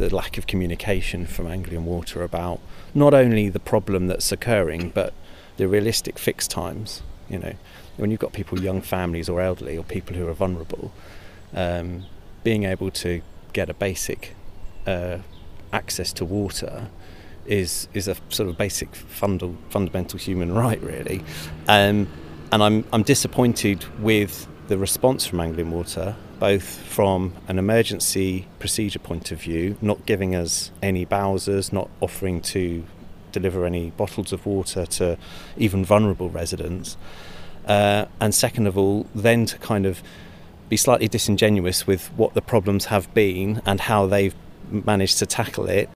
the lack of communication from Anglian Water about not only the problem that's occurring, but the realistic fix times. You know, when you've got people, young families or elderly or people who are vulnerable, being able to get a basic access to water is a sort of basic fundamental human right, really. And I'm disappointed with the response from Anglian Water, both from an emergency procedure point of view, not giving us any bowsers, not offering to deliver any bottles of water to even vulnerable residents, and second of all, then to kind of be slightly disingenuous with what the problems have been and how they've managed to tackle it.